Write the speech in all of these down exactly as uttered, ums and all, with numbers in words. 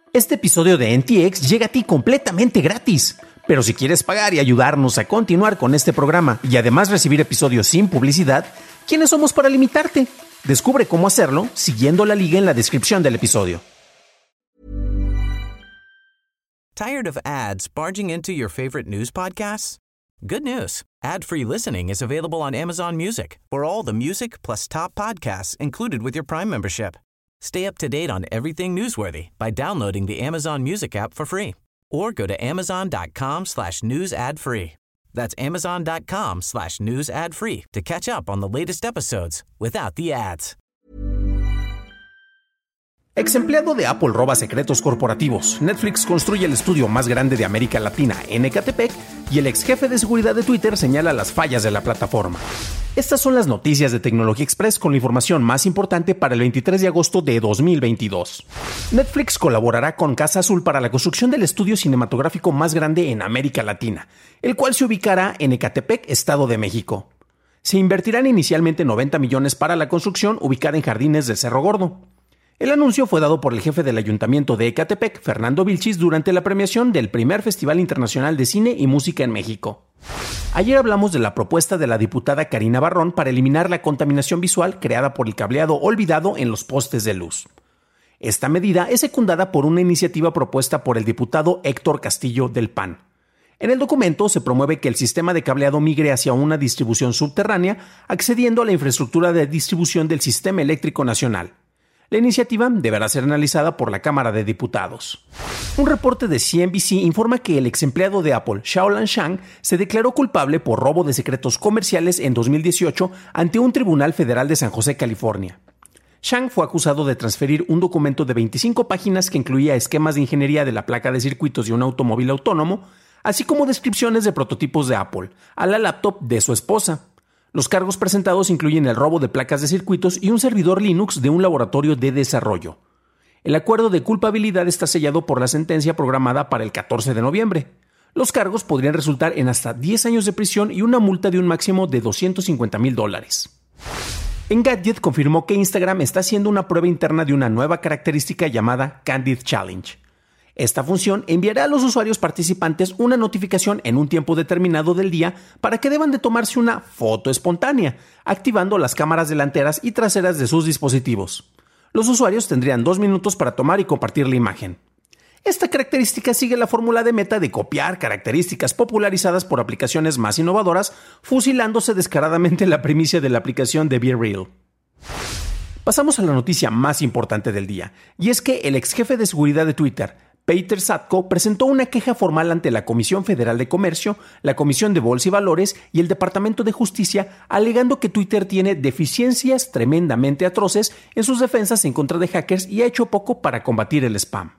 Este episodio de N T X llega a ti completamente gratis. Pero si quieres pagar y ayudarnos a continuar con este programa y además recibir episodios sin publicidad, ¿quiénes somos para limitarte? Descubre cómo hacerlo siguiendo la liga en la descripción del episodio. Tired of ads barging into your favorite news podcasts? Good news. Ad-free listening is available on Amazon Music for all the music plus top podcasts included with your Prime membership. Stay up to date on everything newsworthy by downloading the Amazon Music app for free or go to amazon.com slash news ad free. That's amazon.com slash news ad free to catch up on the latest episodes without the ads. Ex empleado de Apple roba secretos corporativos. Netflix construye el estudio más grande de América Latina en Ecatepec y el ex jefe de seguridad de Twitter señala las fallas de la plataforma. Estas son las noticias de Tecnología Express con la información más importante para el veintitrés de agosto de dos mil veintidós. Netflix colaborará con Casa Azul para la construcción del estudio cinematográfico más grande en América Latina, el cual se ubicará en Ecatepec, Estado de México. Se invertirán inicialmente noventa millones para la construcción ubicada en Jardines del Cerro Gordo. El anuncio fue dado por el jefe del Ayuntamiento de Ecatepec, Fernando Vilchis, durante la premiación del primer Festival Internacional de Cine y Música en México. Ayer hablamos de la propuesta de la diputada Karina Barrón para eliminar la contaminación visual creada por el cableado olvidado en los postes de luz. Esta medida es secundada por una iniciativa propuesta por el diputado Héctor Castillo del P A N. En el documento se promueve que el sistema de cableado migre hacia una distribución subterránea, accediendo a la infraestructura de distribución del Sistema Eléctrico Nacional. La iniciativa deberá ser analizada por la Cámara de Diputados. Un reporte de C N B C informa que el ex empleado de Apple, Shaolan Shang, se declaró culpable por robo de secretos comerciales en dos mil dieciocho ante un tribunal federal de San José, California. Shang fue acusado de transferir un documento de veinticinco páginas que incluía esquemas de ingeniería de la placa de circuitos de un automóvil autónomo, así como descripciones de prototipos de Apple, a la laptop de su esposa. Los cargos presentados incluyen el robo de placas de circuitos y un servidor Linux de un laboratorio de desarrollo. El acuerdo de culpabilidad está sellado por la sentencia programada para el catorce de noviembre. Los cargos podrían resultar en hasta diez años de prisión y una multa de un máximo de doscientos cincuenta mil dólares. Engadget confirmó que Instagram está haciendo una prueba interna de una nueva característica llamada Candid Challenge. Esta función enviará a los usuarios participantes una notificación en un tiempo determinado del día para que deban de tomarse una foto espontánea, activando las cámaras delanteras y traseras de sus dispositivos. Los usuarios tendrían dos minutos para tomar y compartir la imagen. Esta característica sigue la fórmula de Meta de copiar características popularizadas por aplicaciones más innovadoras, fusilándose descaradamente la primicia de la aplicación de BeReal. Pasamos a la noticia más importante del día, y es que el ex jefe de seguridad de Twitter, Peter Zatko, presentó una queja formal ante la Comisión Federal de Comercio, la Comisión de Bolsa y Valores y el Departamento de Justicia, alegando que Twitter tiene deficiencias tremendamente atroces en sus defensas en contra de hackers y ha hecho poco para combatir el spam.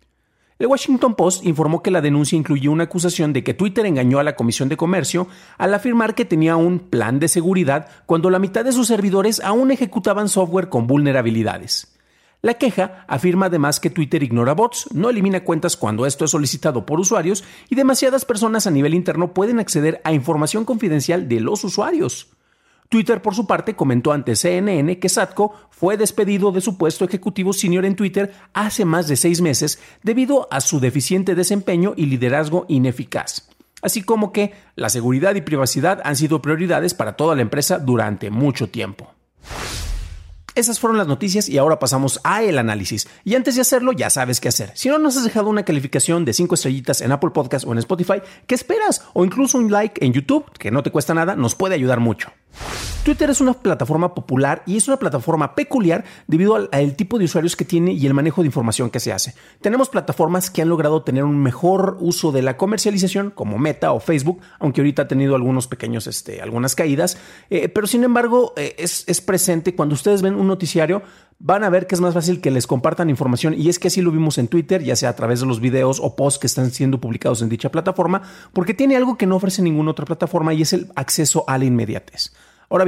El Washington Post informó que la denuncia incluye una acusación de que Twitter engañó a la Comisión de Comercio al afirmar que tenía un plan de seguridad cuando la mitad de sus servidores aún ejecutaban software con vulnerabilidades. La queja afirma además que Twitter ignora bots, no elimina cuentas cuando esto es solicitado por usuarios y demasiadas personas a nivel interno pueden acceder a información confidencial de los usuarios. Twitter, por su parte, comentó ante C N N que Zatko fue despedido de su puesto ejecutivo senior en Twitter hace más de seis meses debido a su deficiente desempeño y liderazgo ineficaz, así como que la seguridad y privacidad han sido prioridades para toda la empresa durante mucho tiempo. Esas fueron las noticias y ahora pasamos a el análisis. Y antes de hacerlo, ya sabes qué hacer. Si no nos has dejado una calificación de cinco estrellitas en Apple Podcast o en Spotify, ¿qué esperas? O incluso un like en YouTube, que no te cuesta nada, nos puede ayudar mucho. Twitter es una plataforma popular y es una plataforma peculiar debido al, al tipo de usuarios que tiene y el manejo de información que se hace. Tenemos plataformas que han logrado tener un mejor uso de la comercialización, como Meta o Facebook, aunque ahorita ha tenido algunos pequeños, este, algunas caídas, eh, pero sin embargo eh, es, es presente. Cuando ustedes ven un noticiario, van a ver que es más fácil que les compartan información, y es que así lo vimos en Twitter, ya sea a través de los videos o posts que están siendo publicados en dicha plataforma, porque tiene algo que no ofrece ninguna otra plataforma y es el acceso a la inmediatez. Ahora bien,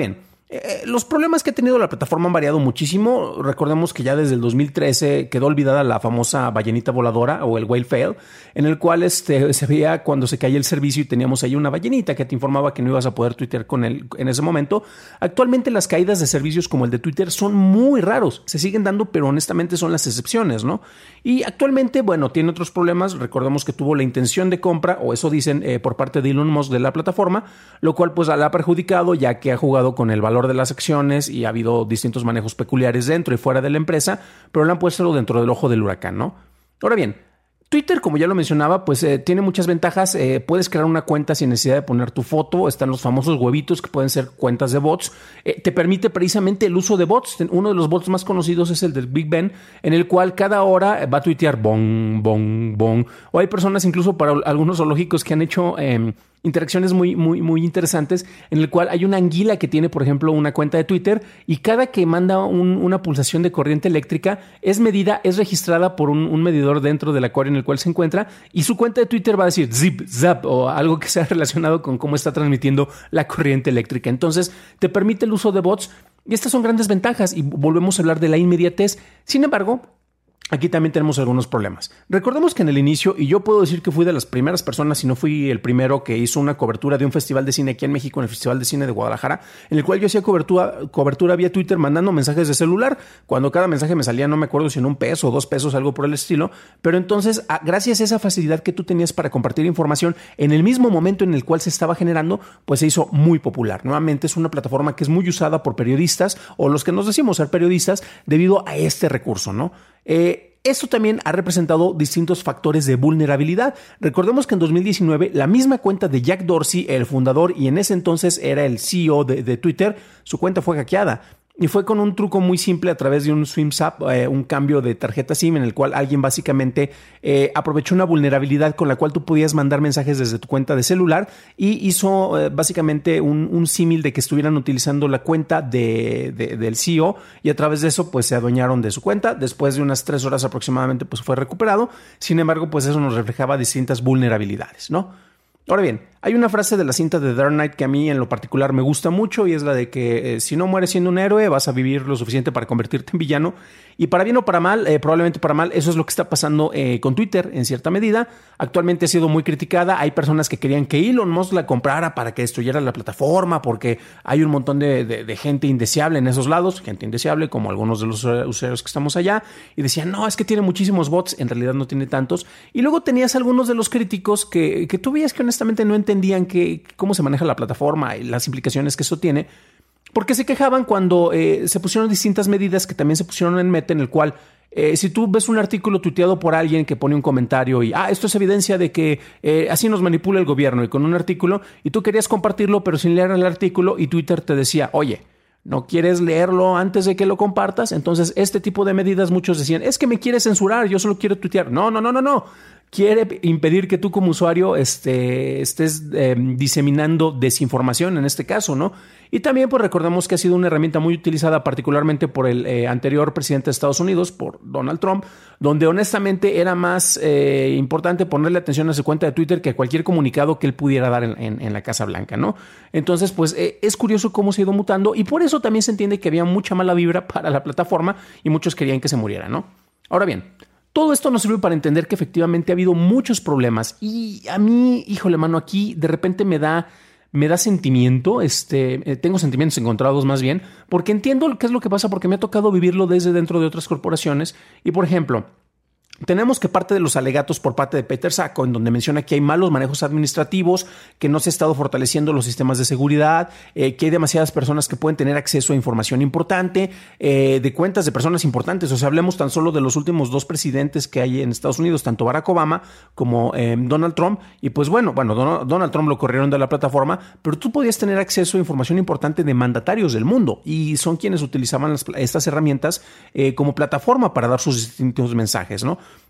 Eh, los problemas que ha tenido la plataforma han variado muchísimo. Recordemos que ya desde el dos mil trece quedó olvidada la famosa ballenita voladora o el whale fail, en el cual este, se veía cuando se caía el servicio y teníamos ahí una ballenita que te informaba que no ibas a poder tuitear con él en ese momento. Actualmente las caídas de servicios como el de Twitter son muy raros. Se siguen dando, pero honestamente son las excepciones, ¿no? Y actualmente, bueno, tiene otros problemas. Recordemos que tuvo la intención de compra, o eso dicen, eh, por parte de Elon Musk de la plataforma, lo cual pues la ha perjudicado ya que ha jugado con el valor de las acciones y ha habido distintos manejos peculiares dentro y fuera de la empresa, pero le han puesto dentro del ojo del huracán, ¿no? Ahora bien, Twitter, como ya lo mencionaba, pues eh, tiene muchas ventajas. Eh, puedes crear una cuenta sin necesidad de poner tu foto. Están los famosos huevitos que pueden ser cuentas de bots. Eh, te permite precisamente el uso de bots. Uno de los bots más conocidos es el del Big Ben, en el cual cada hora va a tuitear bong, bong, bong. O hay personas incluso para algunos zoológicos que han hecho eh, interacciones muy, muy, muy interesantes, en el cual hay una anguila que tiene, por ejemplo, una cuenta de Twitter y cada que manda un, una pulsación de corriente eléctrica es medida, es registrada por un, un medidor dentro del acuario en el cual se encuentra y su cuenta de Twitter va a decir zip, zap o algo que sea relacionado con cómo está transmitiendo la corriente eléctrica. Entonces, te permite el uso de bots y estas son grandes ventajas y volvemos a hablar de la inmediatez. Sin embargo, aquí también tenemos algunos problemas. Recordemos que en el inicio, y yo puedo decir que fui de las primeras personas, si no fui el primero que hizo una cobertura de un festival de cine aquí en México, en el Festival de Cine de Guadalajara, en el cual yo hacía cobertura, cobertura vía Twitter mandando mensajes de celular, cuando cada mensaje me salía, no me acuerdo si en un peso o dos pesos, algo por el estilo, pero entonces, a, gracias a esa facilidad que tú tenías para compartir información en el mismo momento en el cual se estaba generando, pues se hizo muy popular. Nuevamente es una plataforma que es muy usada por periodistas o los que nos decimos ser periodistas debido a este recurso, ¿no? Eh, Esto también ha representado distintos factores de vulnerabilidad. Recordemos que en dos mil diecinueve la misma cuenta de Jack Dorsey, el fundador y en ese entonces era el C E O de, de Twitter, su cuenta fue hackeada. Y fue con un truco muy simple a través de un SwimSwap, eh, un cambio de tarjeta SIM en el cual alguien básicamente eh, aprovechó una vulnerabilidad con la cual tú podías mandar mensajes desde tu cuenta de celular y hizo eh, básicamente un, un símil de que estuvieran utilizando la cuenta de, de, del C E O y a través de eso pues se adueñaron de su cuenta. Después de unas tres horas aproximadamente pues fue recuperado. Sin embargo pues eso nos reflejaba distintas vulnerabilidades, ¿no? Ahora bien, hay una frase de la cinta de Dark Knight que a mí en lo particular me gusta mucho y es la de que eh, si no mueres siendo un héroe vas a vivir lo suficiente para convertirte en villano y para bien o para mal, eh, probablemente para mal, eso es lo que está pasando eh, con Twitter en cierta medida. Actualmente ha sido muy criticada, hay personas que querían que Elon Musk la comprara para que destruyera la plataforma porque hay un montón de, de, de gente indeseable en esos lados, gente indeseable como algunos de los usuarios que estamos allá y decían no, es que tiene muchísimos bots, en realidad no tiene tantos y luego tenías algunos de los críticos que, que tú veías que honestamente no entendían que, cómo se maneja la plataforma y las implicaciones que eso tiene, porque se quejaban cuando eh, se pusieron distintas medidas que también se pusieron en Meta, en el cual eh, si tú ves un artículo tuiteado por alguien que pone un comentario y ah, esto es evidencia de que eh, así nos manipula el gobierno y con un artículo y tú querías compartirlo pero sin leer el artículo y Twitter te decía, oye, ¿no quieres leerlo antes de que lo compartas? Entonces este tipo de medidas muchos decían, es que me quiere censurar, yo solo quiero tuitear. No, no, no, no, no. Quiere impedir que tú como usuario este, estés eh, diseminando desinformación en este caso, ¿no? Y también pues recordemos que ha sido una herramienta muy utilizada particularmente por el eh, anterior presidente de Estados Unidos, por Donald Trump, donde honestamente era más eh, importante ponerle atención a su cuenta de Twitter que a cualquier comunicado que él pudiera dar en, en, en la Casa Blanca, ¿no? Entonces pues eh, es curioso cómo se ha ido mutando y por eso también se entiende que había mucha mala vibra para la plataforma y muchos querían que se muriera, ¿no? Ahora bien, todo esto nos sirve para entender que efectivamente ha habido muchos problemas y a mí, híjole, mano, aquí de repente me da, me da sentimiento, este, eh, tengo sentimientos encontrados más bien, porque entiendo qué es lo que pasa porque me ha tocado vivirlo desde dentro de otras corporaciones y, por ejemplo, tenemos que parte de los alegatos por parte de Peter Sacco, en donde menciona que hay malos manejos administrativos, que no se ha estado fortaleciendo los sistemas de seguridad, eh, que hay demasiadas personas que pueden tener acceso a información importante, eh, de cuentas de personas importantes. O sea, hablemos tan solo de los últimos dos presidentes que hay en Estados Unidos, tanto Barack Obama como eh, Donald Trump. Y pues bueno, bueno, Don- Donald Trump lo corrieron de la plataforma, pero tú podías tener acceso a información importante de mandatarios del mundo y son quienes utilizaban las, estas herramientas eh, como plataforma para dar sus distintos mensajes, ¿no?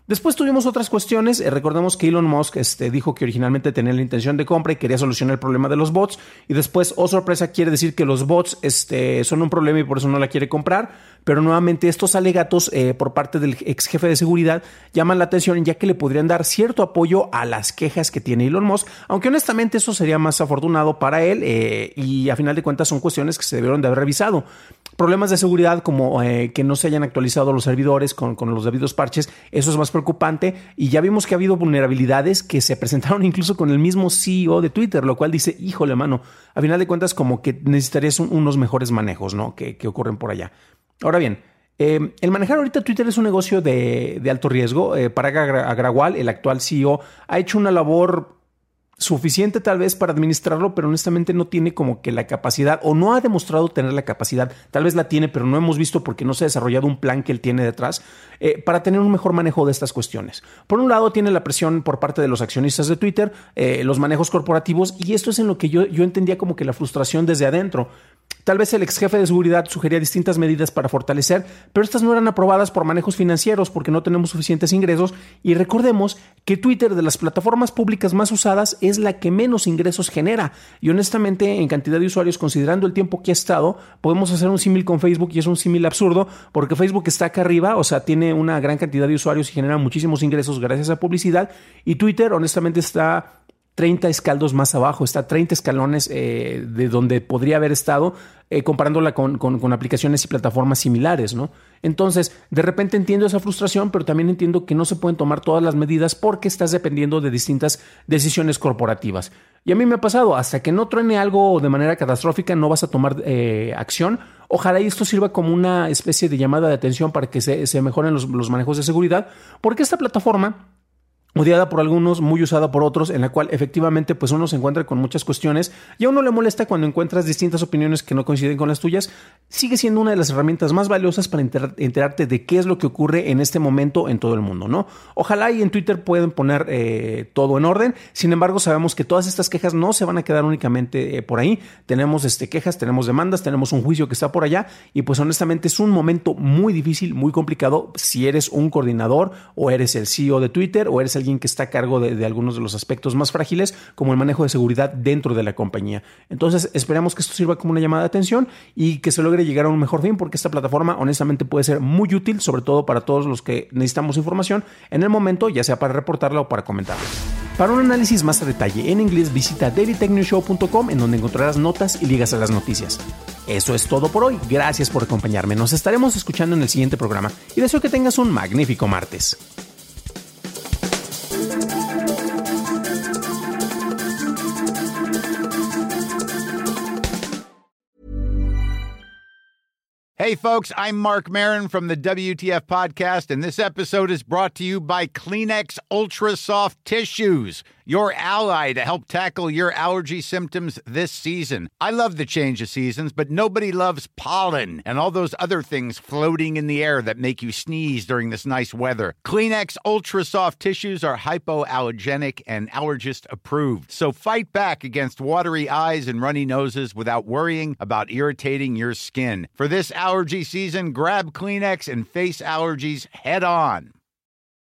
Después tuvimos otras cuestiones. Eh, recordemos que Elon Musk este, dijo que originalmente tenía la intención de compra y quería solucionar el problema de los bots. Y después, oh sorpresa, quiere decir que los bots este, son un problema y por eso no la quiere comprar. Pero nuevamente estos alegatos eh, por parte del ex jefe de seguridad llaman la atención, ya que le podrían dar cierto apoyo a las quejas que tiene Elon Musk. Aunque honestamente eso sería más afortunado para él eh, y a final de cuentas son cuestiones que se debieron de haber revisado. Problemas de seguridad como eh, que no se hayan actualizado los servidores con, con los debidos parches, eso es más preocupante y ya vimos que ha habido vulnerabilidades que se presentaron incluso con el mismo C E O de Twitter, lo cual dice, híjole mano, a final de cuentas como que necesitarías un, unos mejores manejos, ¿no? que, que ocurren por allá. Ahora bien, eh, el manejar ahorita Twitter es un negocio de, de alto riesgo. Eh, Parag Agrawal, el actual C E O, ha hecho una labor suficiente tal vez para administrarlo, pero honestamente no tiene como que la capacidad o no ha demostrado tener la capacidad, tal vez la tiene, pero no hemos visto porque no se ha desarrollado un plan que él tiene detrás eh, para tener un mejor manejo de estas cuestiones. Por un lado tiene la presión por parte de los accionistas de Twitter, eh, los manejos corporativos y esto es en lo que yo, yo entendía como que la frustración desde adentro. Tal vez el ex jefe de seguridad sugería distintas medidas para fortalecer, pero estas no eran aprobadas por manejos financieros porque no tenemos suficientes ingresos y recordemos que Twitter, de las plataformas públicas más usadas, es la que menos ingresos genera y honestamente en cantidad de usuarios, considerando el tiempo que ha estado, podemos hacer un símil con Facebook y es un símil absurdo porque Facebook está acá arriba, o sea, tiene una gran cantidad de usuarios y genera muchísimos ingresos gracias a publicidad y Twitter honestamente está treinta escaldos más abajo, está treinta escalones eh, de donde podría haber estado eh, comparándola con, con, con aplicaciones y plataformas similares, ¿no? Entonces, de repente entiendo esa frustración, pero también entiendo que no se pueden tomar todas las medidas porque estás dependiendo de distintas decisiones corporativas. Y a mí me ha pasado, hasta que no truene algo de manera catastrófica, no vas a tomar eh, acción. Ojalá y esto sirva como una especie de llamada de atención para que se, se mejoren los, los manejos de seguridad, porque esta plataforma, odiada por algunos, muy usada por otros, en la cual efectivamente pues uno se encuentra con muchas cuestiones y a uno le molesta cuando encuentras distintas opiniones que no coinciden con las tuyas, sigue siendo una de las herramientas más valiosas para enter- enterarte de qué es lo que ocurre en este momento en todo el mundo, ¿no? Ojalá y en Twitter pueden poner eh, todo en orden, sin embargo sabemos que todas estas quejas no se van a quedar únicamente eh, por ahí, tenemos este, quejas, tenemos demandas, tenemos un juicio que está por allá y pues honestamente es un momento muy difícil, muy complicado si eres un coordinador o eres el C E O de Twitter o eres alguien que está a cargo de, de algunos de los aspectos más frágiles como el manejo de seguridad dentro de la compañía. Entonces esperamos que esto sirva como una llamada de atención y que se logre llegar a un mejor fin porque esta plataforma honestamente puede ser muy útil, sobre todo para todos los que necesitamos información en el momento, ya sea para reportarla o para comentarla. Para un análisis más a detalle en inglés visita daily tech news show punto com en donde encontrarás notas y ligas a las noticias. Eso es todo por hoy, gracias por acompañarme, nos estaremos escuchando en el siguiente programa y deseo que tengas un magnífico martes. Hey, folks, I'm Mark Maron from the W T F Podcast, and this episode is brought to you by Kleenex Ultra Soft Tissues, your ally to help tackle your allergy symptoms this season. I love the change of seasons, but nobody loves pollen and all those other things floating in the air that make you sneeze during this nice weather. Kleenex Ultra Soft Tissues are hypoallergenic and allergist approved, so fight back against watery eyes and runny noses without worrying about irritating your skin. For this allergy season, grab Kleenex and face allergies head on.